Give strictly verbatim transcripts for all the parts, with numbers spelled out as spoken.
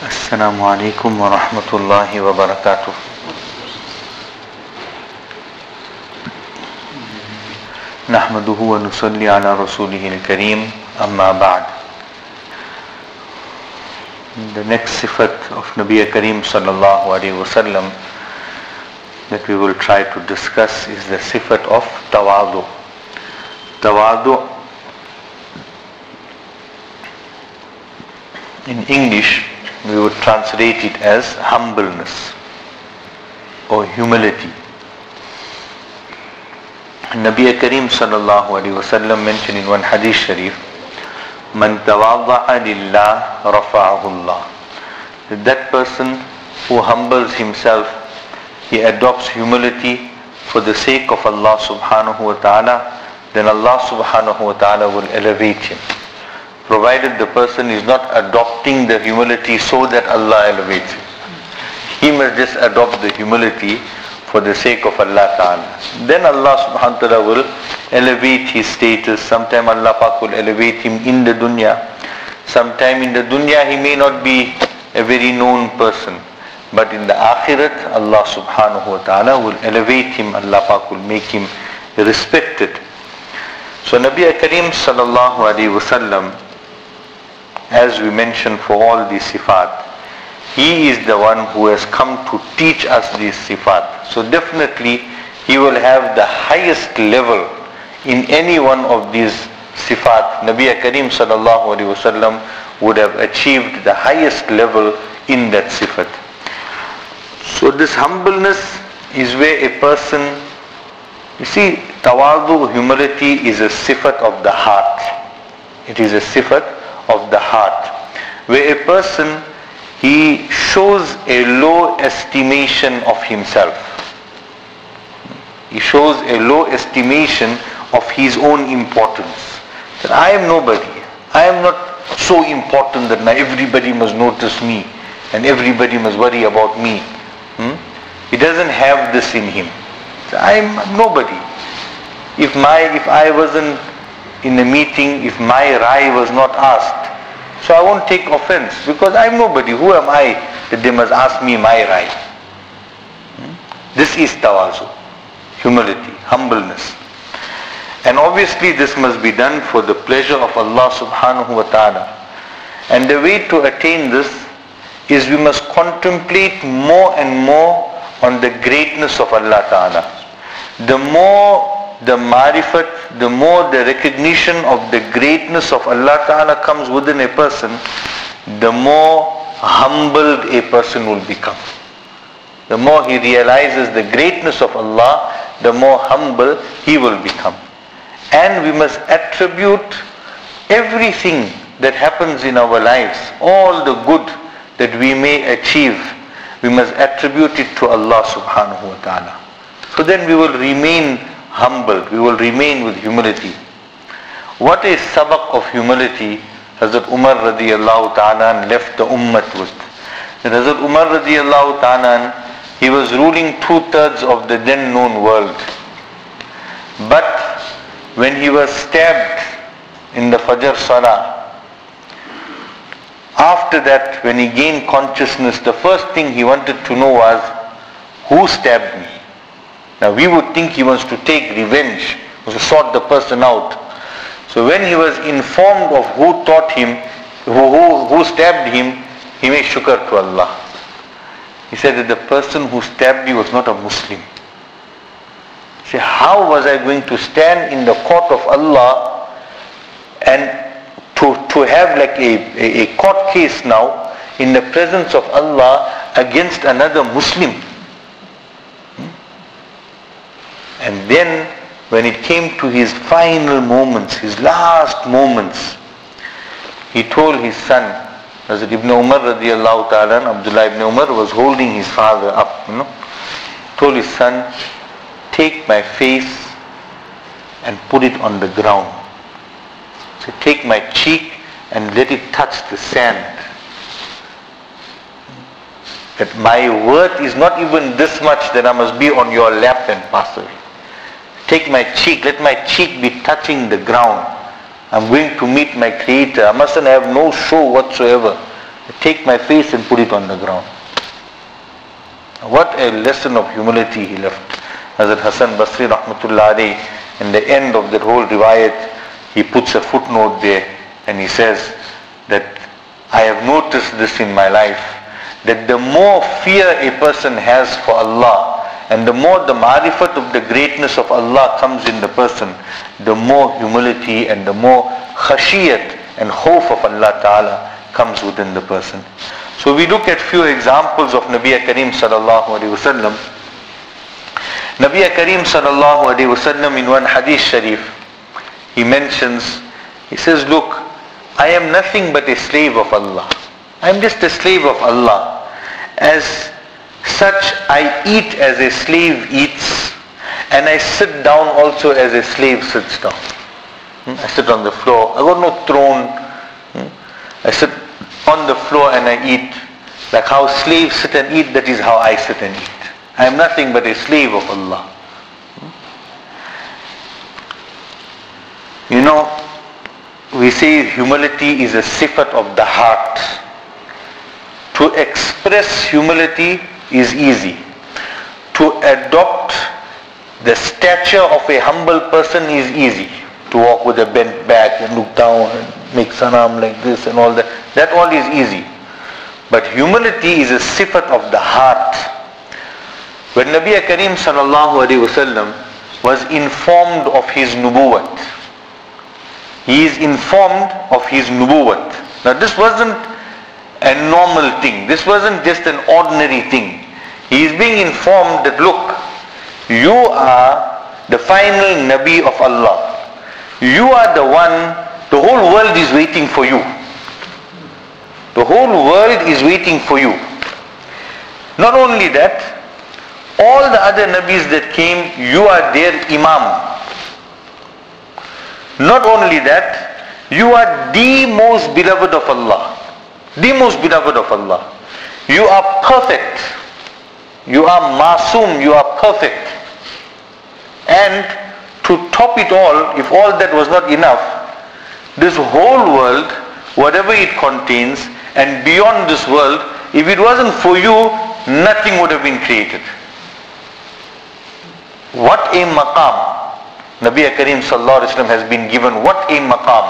السلام عليكم ورحمة الله وبركاته. نحمده ونصلي على رسوله الكريم أما بعد. The next sifat of Nabi Kareem sallallahu alayhi wa sallam that we will try to discuss is the sifat of tawadu. Tawadu in English we would translate it as humbleness or humility. Nabi Kareem sallallahu alayhi wa sallam mentioned in one hadith sharif, Man tawadda'a lillah rafa'ahu Allah. That person who humbles himself, he adopts humility for the sake of Allah subhanahu wa ta'ala, then Allah subhanahu wa ta'ala will elevate him. Provided the person is not adopting the humility so that Allah elevates him. He must just adopt the humility for the sake of Allah Ta'ala. Then Allah subhanahu wa ta'ala will elevate his status. Sometime Allah Pak will elevate him in the dunya. Sometime in the dunya he may not be a very known person. But in the akhirat, Allah subhanahu wa ta'ala will elevate him. Allah Pak will make him respected. So Nabi Kareem sallallahu alayhi wa sallam, as we mentioned for all these sifat, he is the one who has come to teach us these sifat. So definitely he will have the highest level in any one of these sifat. Nabi Kareem sallallahu alayhi wa sallam would have achieved the highest level in that sifat. So this humbleness is where a person, you see, tawadu, humility is a sifat of the heart. It is a sifat of the heart, where a person, he shows a low estimation of himself. He shows a low estimation of his own importance. That I am nobody. I am not so important that now everybody must notice me and everybody must worry about me. Hmm? He doesn't have this in him. So I am nobody. If my, if I wasn't in a meeting, if my rai was not asked, so I won't take offense because I'm nobody. Who am I that they must ask me my rai? Hmm? This is tawazu, humility, humbleness. And obviously this must be done for the pleasure of Allah subhanahu wa ta'ala. And the way to attain this is we must contemplate more and more on the greatness of Allah ta'ala. The more the marifat, the more the recognition of the greatness of Allah ta'ala comes within a person, the more humbled a person will become. The more he realizes the greatness of Allah, the more humble he will become. And we must attribute everything that happens in our lives, all the good that we may achieve, we must attribute it to Allah subhanahu wa ta'ala. So then we will remain humbled, we will remain with humility. What is sabaq of humility Hazrat Umar radiyallahu ta'ala left the ummah with? And Hazrat Umar radiyallahu ta'ala, he was ruling two-thirds of the then known world. But when he was stabbed in the Fajr Salah, after that when he gained consciousness, the first thing he wanted to know was, who stabbed me? Now we would think he wants to take revenge, to sort the person out. So when he was informed of who taught him, who, who, who stabbed him, he made shukr to Allah. He said that the person who stabbed me was not a Muslim. He said, how was I going to stand in the court of Allah and to, to have like a, a, a court case now in the presence of Allah against another Muslim? And then when it came to his final moments, his last moments, he told his son, Hazrat Ibn Umar radiyallahu ta'ala, Abdullah ibn Umar was holding his father up, you know, told his son, take my face and put it on the ground. So take my cheek and let it touch the sand. That my worth is not even this much that I must be on your lap and pass away. Take my cheek, let my cheek be touching the ground. I'm going to meet my Creator. I mustn't have no show whatsoever. Take my face and put it on the ground. What a lesson of humility he left. Hazrat Hassan Basri rahmatullah alayhi, in the end of that whole riwayat, he puts a footnote there and he says that I have noticed this in my life, that the more fear a person has for Allah and the more the ma'rifat of the greatness of Allah comes in the person, the more humility and the more khashiyat and khawf of Allah Ta'ala comes within the person. So we look at few examples of Nabi Kareem sallallahu alaihi wasallam. Nabi Kareem sallallahu alaihi wasallam, in one hadith sharif, he mentions, he says, look, I am nothing but a slave of Allah. I am just a slave of Allah. As such, I eat as a slave eats, and I sit down also as a slave sits down. I sit on the floor. I got no throne. I sit on the floor and I eat. Like how slaves sit and eat, that is how I sit and eat. I am nothing but a slave of Allah. You know, we say humility is a sifat of the heart. To express humility is easy. To adopt the stature of a humble person is easy. To walk with a bent back and look down and make salam like this and all that. That all is easy. But humility is a sifat of the heart. When Nabi Kareem sallallahu alaihi wasallam was informed of his nubuwwat, he is informed of his nubuwwat. Now this wasn't a normal thing. This wasn't just an ordinary thing. He is being informed that, look, you are the final Nabi of Allah. You are the one, the whole world is waiting for you. The whole world is waiting for you. Not only that, all the other Nabis that came, you are their Imam. Not only that, you are the most beloved of Allah. The most beloved of Allah. You are perfect. You are masoom, you are perfect. And to top it all, if all that was not enough, this whole world, whatever it contains, and beyond this world, if it wasn't for you, nothing would have been created. What a maqam Nabi Kareem sallallahu alaihi wasallam has been given. What a maqam.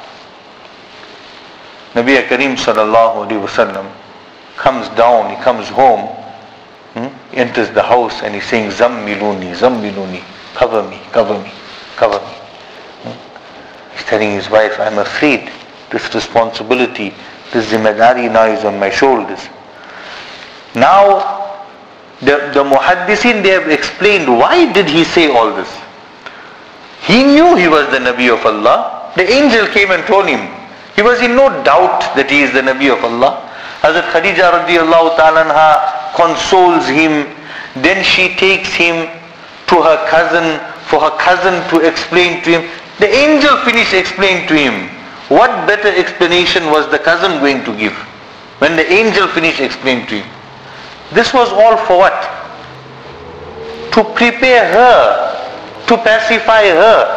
Nabi Kareem sallallahu alaihi wasallam comes down, he comes home, hmm, enters the house and he's saying, Zammiluni, Zammiluni, cover me, cover me, cover me. Hmm? He's telling his wife, I'm afraid this responsibility, this zimmedari now is on my shoulders. Now, the, the muhaddisin, they have explained why did he say all this. He knew he was the Nabi of Allah. The angel came and told him. He was in no doubt that he is the Nabi of Allah. Hazrat Khadija radiallahu ta'ala anha consoles him. Then she takes him to her cousin, for her cousin to explain to him. The angel finished explaining to him. What better explanation was the cousin going to give? When the angel finished explaining to him. This was all for what? To prepare her, to pacify her.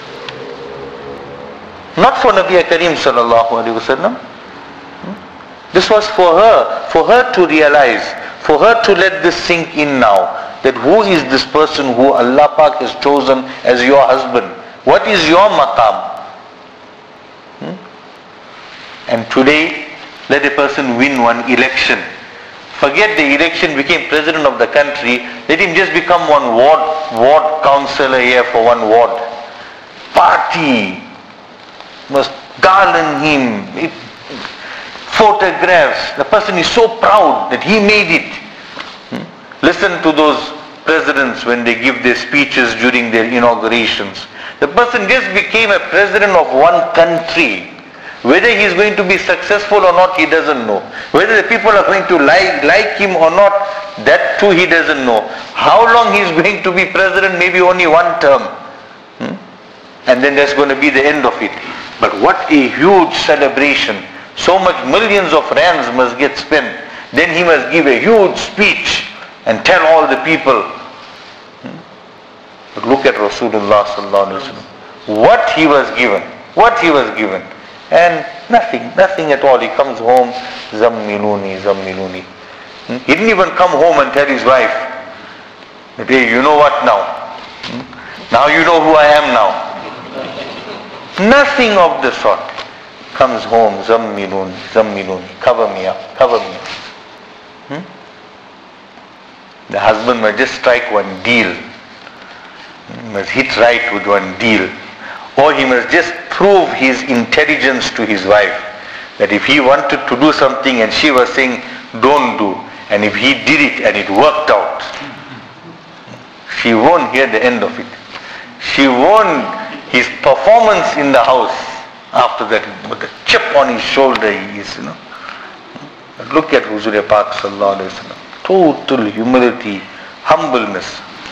Not for Nabi Kareem sallallahu alaihi wasallam. This was for her, for her to realize, for her to let this sink in now, that who is this person who Allah Pak has chosen as your husband? What is your maqam? Hmm? And today, let a person win one election. Forget the election, became president of the country, let him just become one ward, ward councillor here for one ward. Party must garland him, it, photographs. The person is so proud that he made it. Hmm? Listen to those presidents when they give their speeches during their inaugurations. The person just became a president of one country. Whether he is going to be successful or not, he doesn't know. Whether the people are going to like, like him or not, that too he doesn't know. How long he is going to be president, maybe only one term. Hmm? And then that's going to be the end of it. But what a huge celebration. So much millions of rands must get spent. Then he must give a huge speech and tell all the people. Hmm? But look at Rasulullah sallallahu alaihi wasallam. What he was given. What he was given. And nothing, nothing at all. He comes home, zammiluni, zammiluni. Hmm? He didn't even come home and tell his wife, that, hey, you know what now? Hmm? Now you know who I am now. Nothing of the sort. Comes home, zammiluni, zammiluni, cover me up, cover me up. Hmm? The husband must just strike one deal. He must hit right with one deal. Or he must just prove his intelligence to his wife. That if he wanted to do something and she was saying, don't do. And if he did it and it worked out, she won't hear the end of it. She won't, his performance in the house after that, with the chip on his shoulder, he is, you know. But look at Huzur Pak Sallallahu Alaihi Wasallam. Total humility, humbleness.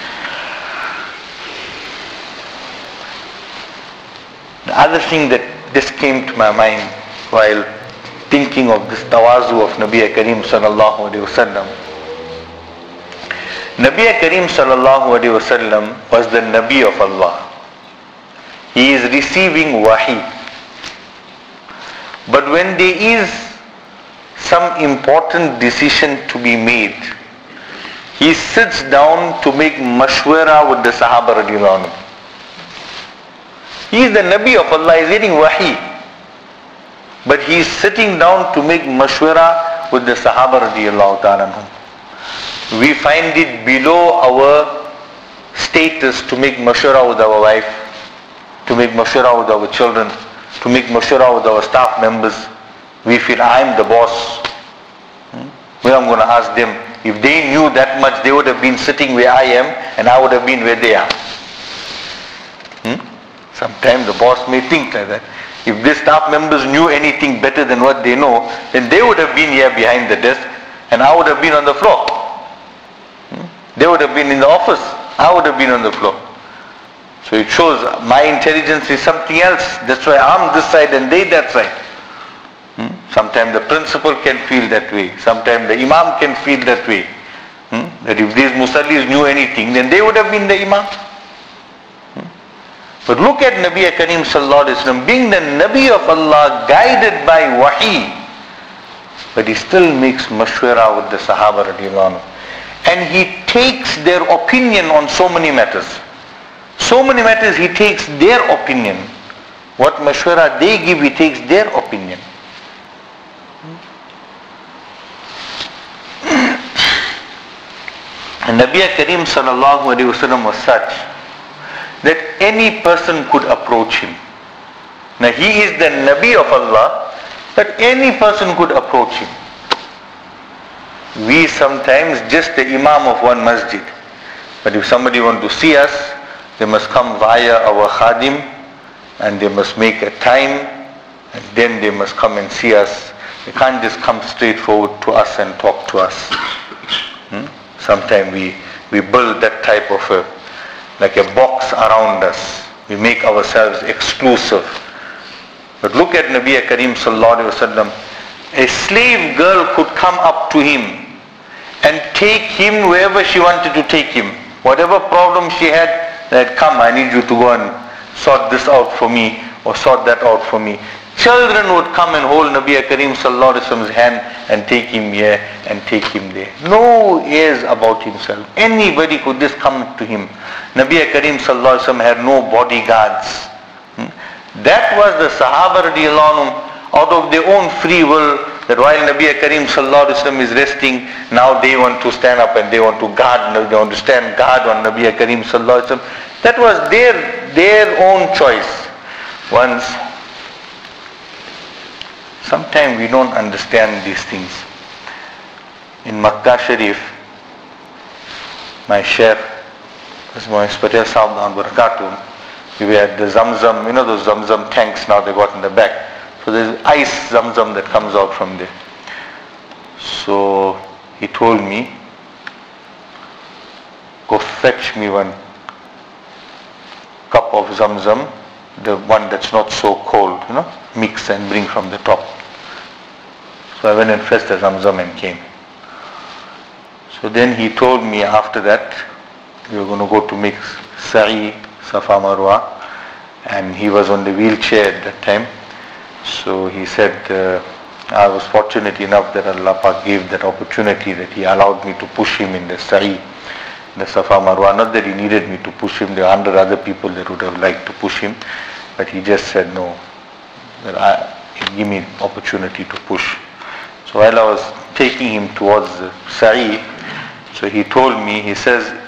The other thing that just came to my mind while thinking of this tawazu of Nabi Kareem Sallallahu Alaihi Wasallam. Nabi Kareem Sallallahu Alaihi Wasallam was the Nabi of Allah. He is receiving wahi. But when there is some important decision to be made, he sits down to make mashwara with the Sahaba radiallahu anhu. He is the Nabi of Allah, he is getting wahi. But he is sitting down to make mashwara with the Sahaba radiallahu ta'ala anhum. We find it below our status to make mashwara with our wife, to make mashwara with our children, to make mashwara with our staff members. We feel, I am the boss. Hmm? Well, I'm going to ask them. If they knew that much, they would have been sitting where I am and I would have been where they are. Hmm? Sometimes the boss may think like that. If the staff members knew anything better than what they know, then they would have been here behind the desk and I would have been on the floor. Hmm? They would have been in the office. I would have been on the floor. So it shows my intelligence is something else. That's why I'm this side and they that side. Hmm? Sometimes the principal can feel that way. Sometimes the imam can feel that way. Hmm? That if these musallis knew anything, then they would have been the imam. Hmm? But look at Nabi Kareem Sallallahu Alaihi Wasallam, being the Nabi of Allah, guided by wahi, but he still makes mashwara with the Sahaba radiallahu anhu. And he takes their opinion on so many matters. So many matters he takes their opinion. What mashwara they give, he takes their opinion. And Nabi Kareem Sallallahu Alaihi Wasallam was such that any person could approach him. Now he is the Nabi of Allah, but any person could approach him. We sometimes just the Imam of one masjid. But if somebody wants to see us, they must come via our khadim and they must make a time and then they must come and see us. They can't just come straight forward to us and talk to us. Hmm? Sometimes we, we build that type of a, like a box around us. We make ourselves exclusive. But look at Nabi Kareem Sallallahu Alaihi Wasallam. A slave girl could come up to him and take him wherever she wanted to take him. Whatever problem she had, that come, I need you to go and sort this out for me or sort that out for me. Children would come and hold Nabi Kareem Sallallahu Alaihi Wasallam's hand and take him here and take him there. No airs about himself. Anybody could just come to him. Nabi Kareem Sallallahu Alaihi Wasallam had no bodyguards. Hmm? That was the Sahaba radiallahu anhum, out of their own free will, that while Nabi Kareem Sallallahu Alaihi Wasallam is resting, now they want to stand up and they want to guard, they want to stand guard on Nabi Kareem Sallallahu Alaihi Wasallam. That was their, their own choice. Once, sometimes we don't understand these things. In Makkah Sharif, my chef, Mohammed Patel Sahab Barakatuh, we had the Zamzam, you know those Zamzam tanks now they got in the back. So there's ice Zamzam that comes out from there. So he told me, go fetch me one cup of Zamzam, the one that's not so cold, you know, mix and bring from the top. So I went and fetched the Zamzam and came. So then he told me after that, we were going to go to make Sa'i, Safa Marwa, and he was on the wheelchair at that time. So he said, uh, I was fortunate enough that Allah Pak gave that opportunity, that He allowed me to push him in the Sa'i, the Safa Marwa. Not that He needed me to push him, there are hundred other people that would have liked to push him, but He just said no, that I, give me opportunity to push. So while I was taking him towards the Sa'i, so he told me, he says,